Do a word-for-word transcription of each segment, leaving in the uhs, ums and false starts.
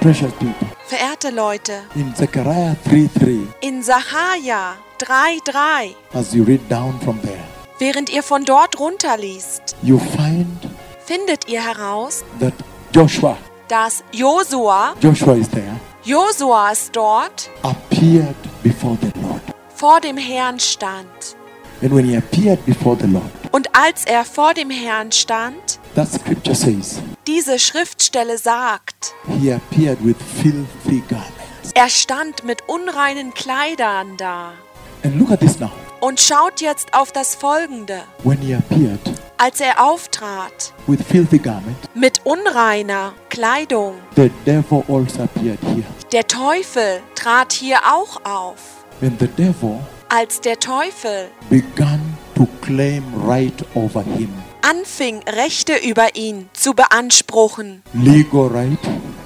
Precious people, Verehrte Leute, in Zechariah three three, in Sacharja drei drei, as you read down from there, während ihr von dort runterliest, you find findet ihr heraus, that Joshua, dass Josua, Joshua is there, Josua ist dort, appeared before the Lord. vor dem Herrn stand. And when he appeared before the Lord, Und als er vor dem Herrn stand, that scripture says, diese Schriftstelle sagt, he appeared with filthy garments. er stand mit unreinen Kleidern da. And look at this now. Und schaut jetzt auf das Folgende. When he appeared Als er auftrat with filthy garment, mit unreiner Kleidung, the devil also appeared here. der Teufel trat hier auch auf. And the devil Als der Teufel began to claim right over him. anfing, Rechte über ihn zu beanspruchen, Legal right,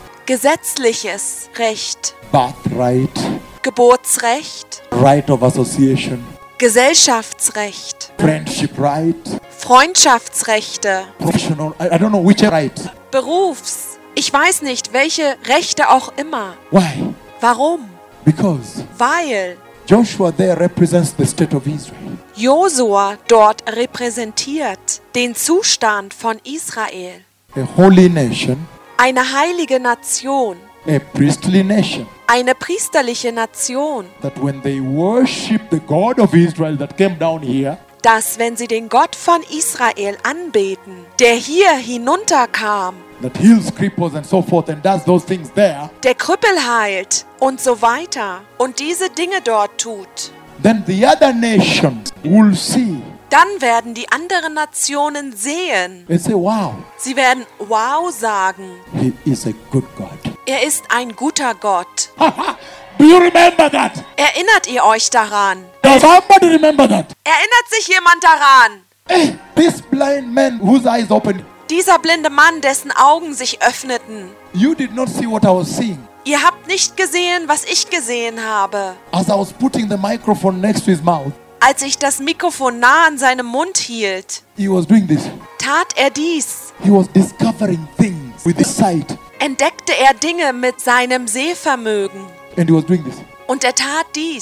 gesetzliches Recht, birthright, Geburtsrecht, right of association, Gesellschaftsrecht, friendship right, Freundschaftsrechte, professional, I, I don't know which right. Berufs, ich weiß nicht, welche Rechte auch immer. Why? Warum? Because Weil Joshua there represents the state of Israel. Josua dort repräsentiert den Zustand von Israel. A holy nation, Eine heilige Nation, a priestly nation. eine priesterliche Nation, That when they worship the God of Israel that came down here, dass, wenn sie den Gott von Israel anbeten, der hier hinunterkam, that heals cripples and so forth and does those things there, der Krüppel heilt und so weiter und diese Dinge dort tut, then the other nations will see dann werden die anderen Nationen sehen. and say, wow, Sie werden Wow sagen. he is a good God. Er ist ein guter Gott. Do you remember that? Erinnert ihr euch daran? Does somebody remember that? Erinnert sich jemand daran? Hey, this blind man whose eyes opened, Dieser blinde Mann, dessen Augen sich öffneten. you did not see what I was seeing. Ihr habt nicht gesehen, was ich gesehen habe. As I was putting the microphone next to his mouth, Als ich das Mikrofon nah an seinem Mund hielt, he was doing this. tat er dies. He was discovering things with his sight. Entdeckte er Dinge mit seinem Sehvermögen. And he was doing this. Und er tat dies.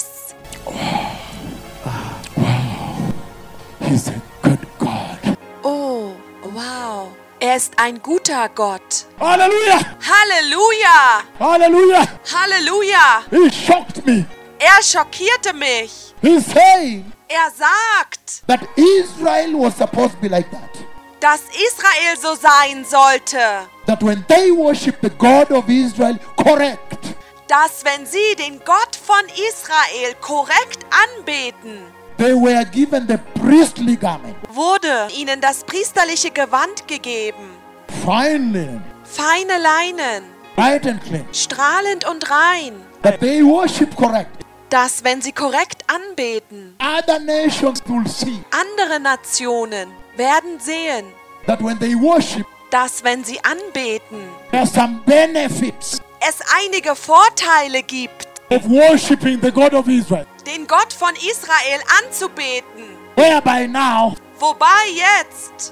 He's a good God. Oh, wow. Er ist ein guter Gott. Hallelujah! Halleluja! Hallelujah! Halleluja! He shocked me. Er schockierte mich. He's saying Er sagt, that Israel was supposed to be like that. dass Israel so sein sollte. That when they worship the God of Israel correct, Dass, wenn sie den Gott von Israel korrekt anbeten, they were given the priestly garment, wurde ihnen das priesterliche Gewand gegeben. fine linen, Feine Leinen, bright and clean. strahlend und rein. That they worship correct. Dass, wenn sie korrekt anbeten, Other nations will see andere Nationen werden sehen, that when they worship, dass, wenn sie anbeten, there are some benefits es einige Vorteile gibt, of worshiping the God of Israel. den Gott von Israel anzubeten. Whereby now, Wobei jetzt,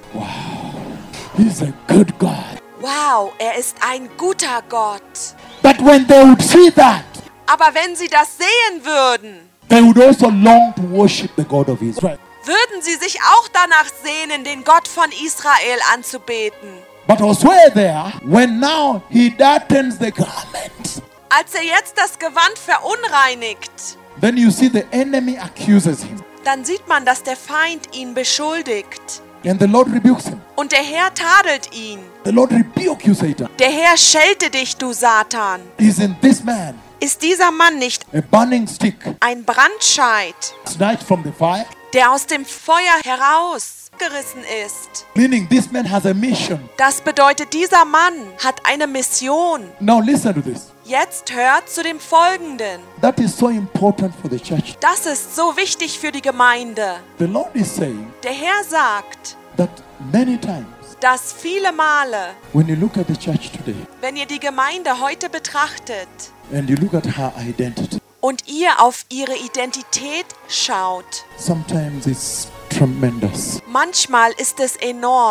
he's a good God. wow, er ist ein guter Gott. But when they would see that, Aber wenn sie das sehen würden, they would also long to worship the God of Israel. würden sie sich auch danach sehnen, den Gott von Israel anzubeten. But I swear there, when now he darkens the garment, Als er jetzt das Gewand verunreinigt, then you see the enemy accuses him. dann sieht man, dass der Feind ihn beschuldigt. And the Lord rebukes him. Und der Herr tadelt ihn. The Lord rebuke you, Satan. Der Herr schelte dich, du Satan. Isn't this man Ist dieser Mann nicht a burning stick ein Brandscheit, snatched from the fire? der aus dem Feuer herausgerissen ist? Meaning this man has a mission. Das bedeutet, dieser Mann hat eine Mission. Now listen to this. Jetzt hört zu dem Folgenden. That is so important for the church. Das ist so wichtig für die Gemeinde. The Lord is saying Der Herr sagt, that many times dass viele Male, when you look at the church today wenn ihr die Gemeinde heute betrachtet and you look at her identity, und ihr auf ihre Identität schaut, sometimes it's tremendous. manchmal ist es enorm.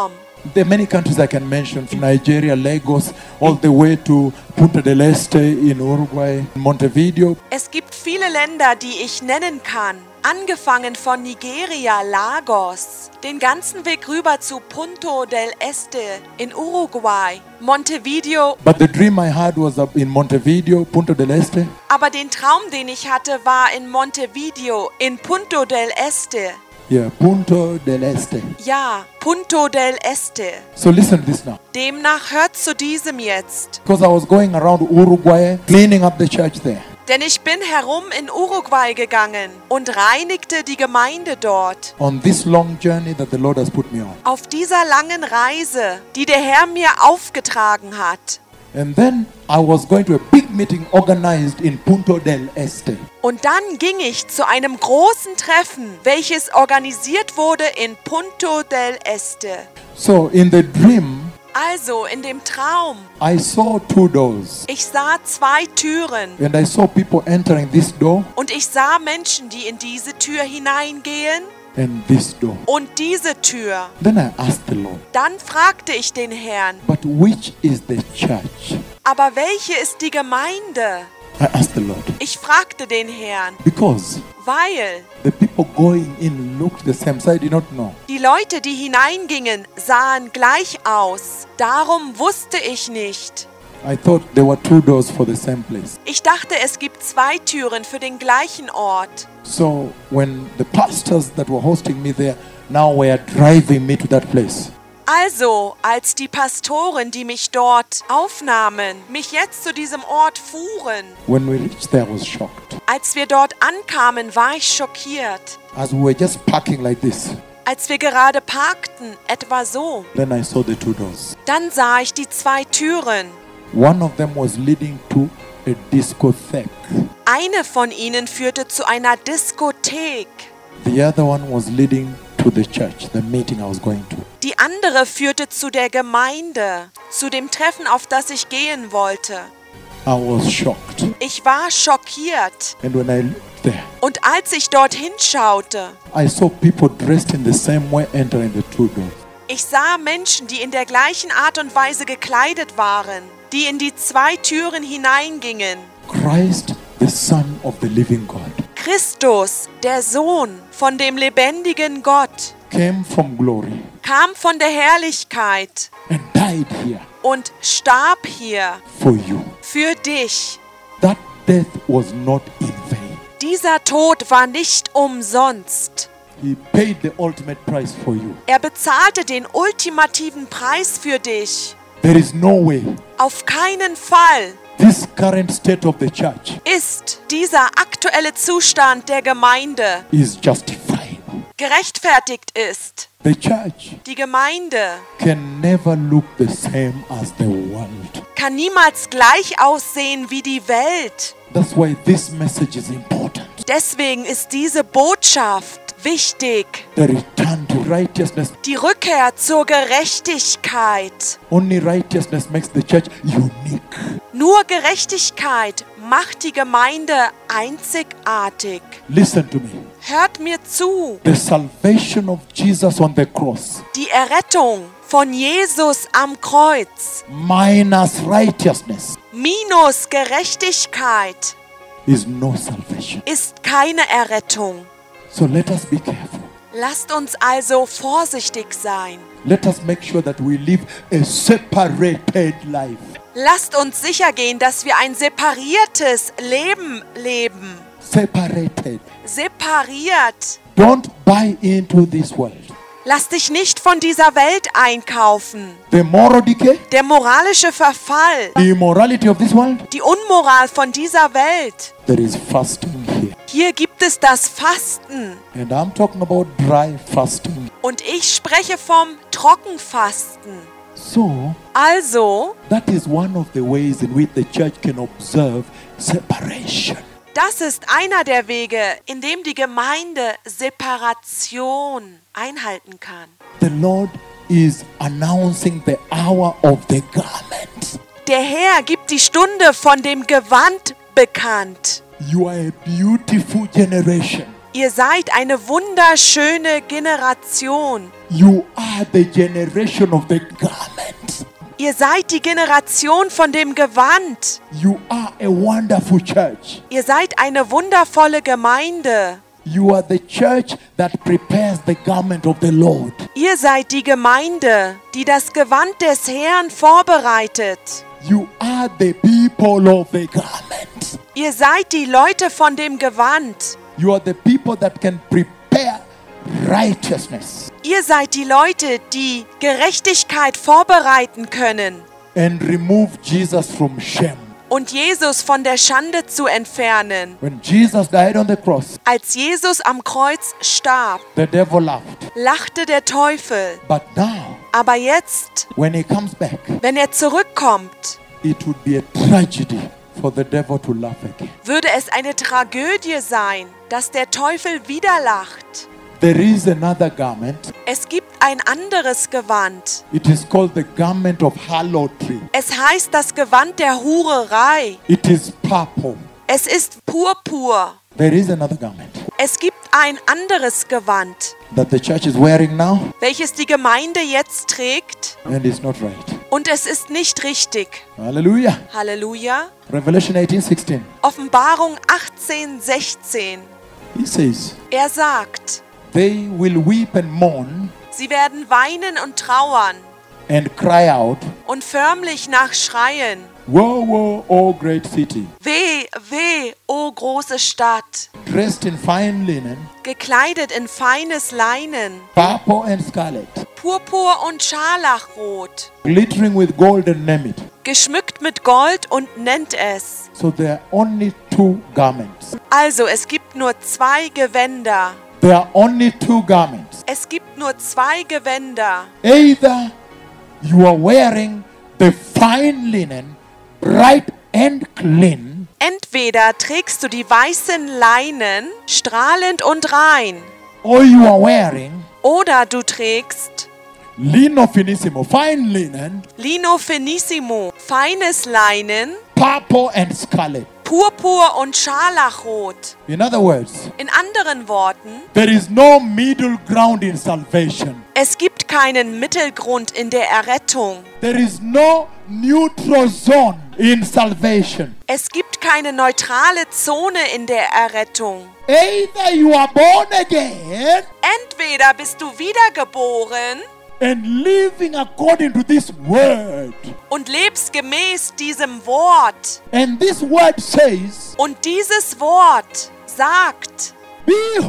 There are many countries I can mention, from Nigeria, Lagos, all the way to Punta del Este in Uruguay, Montevideo. Es gibt viele Länder, die ich nennen kann. Angefangen von Nigeria, Lagos, den ganzen Weg rüber zu Punta del Este in Uruguay, Montevideo. But the dream I had was up in Montevideo, Punta del Este. Aber den Traum, den ich hatte, war in Montevideo, in Punta del Este. Yeah, Punta del Este. Ja, Punta del Este. So listen to this now. Demnach hört zu diesem jetzt. Because I was going around Uruguay, cleaning up the church there. Denn ich bin herum in Uruguay gegangen und reinigte die Gemeinde dort. On this long journey that the Lord has put me on. Auf dieser langen Reise, die der Herr mir aufgetragen hat. And then I was going to a big meeting organized in Punta del Este. Und dann ging ich zu einem großen Treffen, welches organisiert wurde in Punta del Este. So in the dream, Also in dem Traum, I saw two doors. ich sah zwei Türen And I saw people entering this door und ich sah Menschen, die in diese Tür hineingehen and this door. und diese Tür. Then I asked the Lord, Dann fragte ich den Herrn, but which is the church? aber welche ist die Gemeinde? I asked the Lord. Ich fragte den Herrn, Because weil the people going in looked the same, so I did not know. die Leute, die hineingingen, sahen gleich aus. Darum wusste ich nicht. I thought there were two doors for the same place. Ich dachte, es gibt zwei Türen für den gleichen Ort. So when the pastors that were hosting me there now were driving me to that place, Also, als die Pastoren, die mich dort aufnahmen, mich jetzt zu diesem Ort fuhren, when we reached there, I was shocked. als wir dort ankamen, war ich schockiert. As we were just parking like this, Als wir gerade parkten, etwa so, then I saw the two doors. dann sah ich die zwei Türen. One of them was leading to a discotheque. Eine von ihnen führte zu einer Diskothek. The other one was leading to the church, the meeting I was going to. Die andere führte zu der Gemeinde, zu dem Treffen, auf das ich gehen wollte. I was shocked. Ich war schockiert. And when I looked there, Und als ich dorthin schaute, I saw people dressed in the same way entering the two doors. ich sah Menschen, die in der gleichen Art und Weise gekleidet waren, die in die zwei Türen hineingingen. Christ, the Son of the living God, Christus, der Sohn von dem lebendigen Gott, came from glory kam von der Herrlichkeit and died here und starb hier for you. für dich. That death was not in vain. Dieser Tod war nicht umsonst. He paid the ultimate price for you. Er bezahlte den ultimativen Preis für dich. There is no way Auf keinen Fall this current state of the church ist dieser aktuelle Zustand der Gemeinde is justified. gerechtfertigt ist. The church Die Gemeinde can never look the same as the world. kann niemals gleich aussehen wie die Welt. That's why this message is important. Deswegen ist diese Botschaft wichtig. The return to righteousness. Die Rückkehr zur Gerechtigkeit. Only righteousness makes the church unique. Nur Gerechtigkeit macht die Gemeinde einzigartig. Listen to me. Hört mir zu. The salvation of Jesus on the cross Die Errettung von Jesus am Kreuz minus righteousness minus Gerechtigkeit is no salvation. ist keine Errettung. So let us be careful. Lasst uns also vorsichtig sein. Let us make sure that we live a separated life. Lasst uns sicher gehen, dass wir ein separiertes Leben leben. Separated. Separiert. Don't buy into this world. Lass dich nicht von dieser Welt einkaufen. The moral decay, Der moralische Verfall, the immorality of this world, die Unmoral von dieser Welt. there is fasting here. Hier gibt es das Fasten. And I'm talking about dry fasting. Und ich spreche vom Trockenfasten. So, Also, that is one of the ways in which the church can observe separation. das ist einer der Wege, in dem die Gemeinde Separation einhalten kann. The Lord is announcing the hour of the garment. Der Herr gibt die Stunde von dem Gewand bekannt. You are a beautiful generation. Ihr seid eine wunderschöne Generation. You are the generation of the garment. Ihr seid die Generation von dem Gewand. You are a wonderful church. Ihr seid eine wundervolle Gemeinde. You are the church that prepares the garment of the Lord. Ihr seid die Gemeinde, die das Gewand des Herrn vorbereitet. You are the people of the garment. Ihr seid die Leute von dem Gewand. You are the people that can prepare righteousness Ihr seid die Leute, die Gerechtigkeit vorbereiten können and remove Jesus from shame. und Jesus von der Schande zu entfernen. When Jesus died on the cross, Als Jesus am Kreuz starb, the devil laughed. lachte der Teufel. But now, Aber jetzt, when he comes back, wenn er zurückkommt, it would be a tragedy for the devil to laugh again. würde es eine Tragödie sein, dass der Teufel wieder lacht. There is another garment. Es gibt ein anderes Gewand. It is called the garment of harlotry. Es heißt das Gewand der Hurerei. It is purple. Es ist Purpur. There is another garment Es gibt ein anderes Gewand, that the church is wearing now, welches die Gemeinde jetzt trägt, and it's not right. und es ist nicht richtig. Hallelujah. Halleluja. Revelation eighteen sixteen. Offenbarung achtzehn sechzehn. He says, Er sagt, they will weep and mourn sie werden weinen und trauern and cry out, und förmlich nachschreien. woe, woe, O great city, Weh, weh, o große Stadt, dressed in fine linen, gekleidet in feines Leinen, purple and scarlet, Purpur und Scharlachrot, glittering with gold and name it. geschmückt mit Gold und nennt es. So there are only two garments. Also, es gibt nur zwei Gewänder. There are only two garments. Es gibt nur zwei Gewänder. Either you are wearing the fine linen, bright and clean, Entweder trägst du die weißen Leinen, strahlend und rein, or you are wearing oder du trägst lino finissimo, fine linen, Lino Finissimo, feines Leinen, purple and scarlet. Purpur und Scharlachrot. In other words, In anderen Worten, there is no middle ground in salvation. es gibt keinen Mittelgrund in der Errettung. There is no neutral zone in salvation. Es gibt keine neutrale Zone in der Errettung. Either you are born again Entweder bist du wiedergeboren and living according to this word. und lebst gemäß diesem Wort. And this word says, Und dieses Wort sagt, be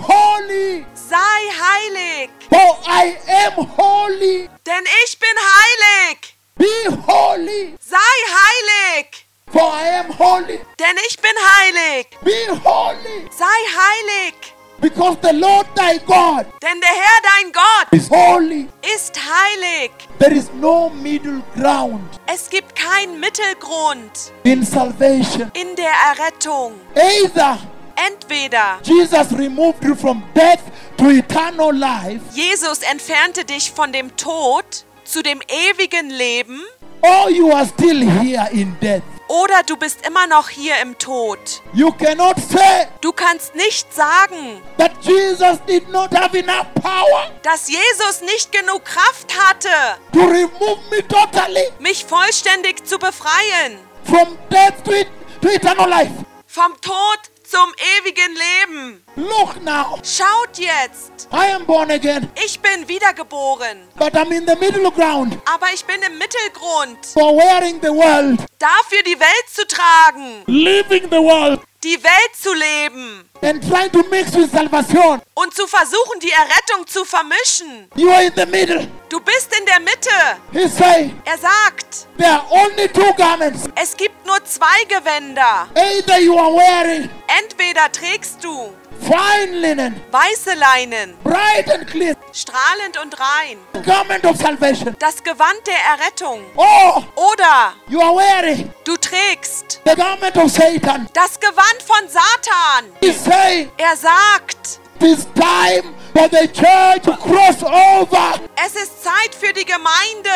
holy, sei heilig, for I am holy. denn ich bin heilig. Be holy, Sei heilig, for I am holy. denn ich bin heilig. Be holy, Sei heilig, because the Lord thy God denn der Herr dein Gott is holy. ist heilig. There is no middle ground Es gibt keinen Mittelgrund in salvation. in der Errettung. Either Entweder Jesus removed you from death to eternal life, Jesus entfernte dich von dem Tod zu dem ewigen Leben, or you are still here in death. oder du bist immer noch hier im Tod. You cannot say Du kannst nicht sagen, that Jesus did not have enough power dass Jesus nicht genug Kraft hatte, to remove me totally mich vollständig zu befreien. from death to, it, to eternal life. Vom Tod zum ewigen Leben. Look now, Schaut jetzt, I am born again, ich bin wiedergeboren, but I'm in the middle ground aber ich bin im Mittelgrund, for wearing the world, dafür die Welt zu tragen, living the world, die Welt zu leben and trying to mix with salvation. und zu versuchen, die Errettung zu vermischen. You are in the middle. Du bist in der Mitte. He say Er sagt, there are only two garments. es gibt nur zwei Gewänder. Either you are wearing Entweder trägst du fine linen, weiße Leinen, bright and clean, strahlend und rein, garment of salvation, das Gewand der Errettung, or oder you are wearing du trägst the garment of Satan. das Gewand von Satan. He's saying Er sagt, it is time for the church to cross over es ist Zeit für die Gemeinde,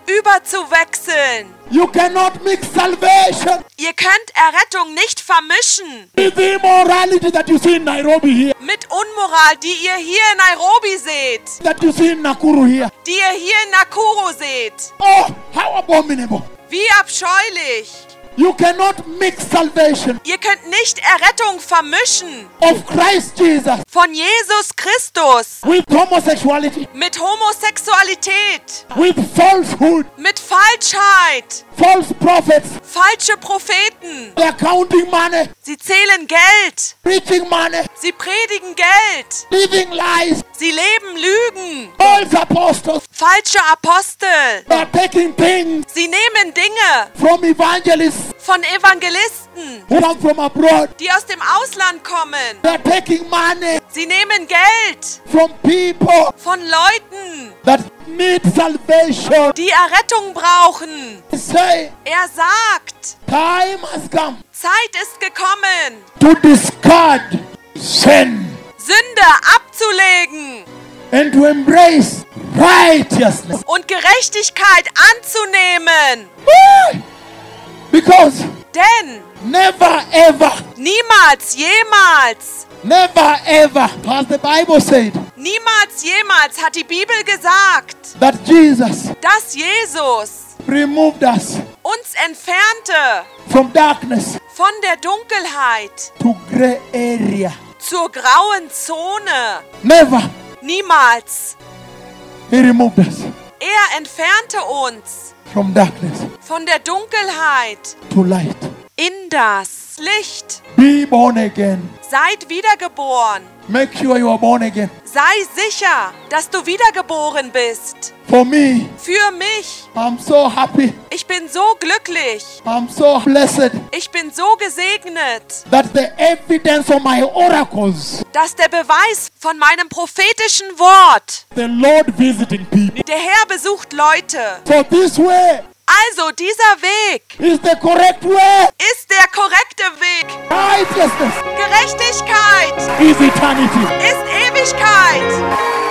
überzuwechseln. You cannot mix salvation Ihr könnt Errettung nicht vermischen with the immorality that you see in Nairobi here, mit Unmoral, die ihr hier in Nairobi seht, that you see in Nakuru here. die ihr hier in Nakuru seht. Oh, how abominable. Wie abscheulich. You cannot mix salvation Ihr könnt nicht Errettung vermischen of Christ Jesus von Jesus Christus with homosexuality, mit Homosexualität, with falsehood, mit Falschheit, false prophets. falsche Propheten. They are counting money, Sie zählen Geld, preaching money, sie predigen Geld, living lies. sie leben Lügen, False apostles. falsche Apostel. They are taking things Sie nehmen Dinge from evangelists von Evangelisten, who come from abroad. die aus dem Ausland kommen. They are taking money Sie nehmen Geld from people von Leuten, that need salvation. die Errettung brauchen. They say, Er sagt, time has come Zeit ist gekommen, to discard sin Sünde abzulegen and to embrace righteousness. und Gerechtigkeit anzunehmen. Why? Because Denn never ever, niemals, jemals, never ever has the Bible said niemals, jemals hat die Bibel gesagt, that Jesus dass Jesus removed us uns entfernte from darkness von der Dunkelheit to gray area. zur grauen Zone. Never. Niemals. He removed us Er entfernte uns from darkness von der Dunkelheit to light. in das Licht. Be born again. Seid wiedergeboren. Make sure you are born again. Sei sicher, dass du wiedergeboren bist. For me, Für mich. I'm so happy. Ich bin so glücklich. I'm so blessed Ich bin so gesegnet, that the evidence of my oracles, dass der Beweis von meinem prophetischen Wort, the Lord visiting people. der Herr besucht Leute. So this way Also dieser Weg is the correct way. ist der korrekte Weg. Righteousness Gerechtigkeit is eternity. ist Ewigkeit.